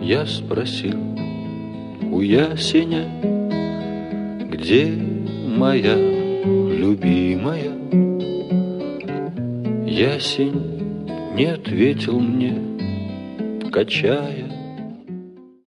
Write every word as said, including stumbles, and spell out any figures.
Я спросил у ясеня, где моя любимая? Ясень не ответил мне, качая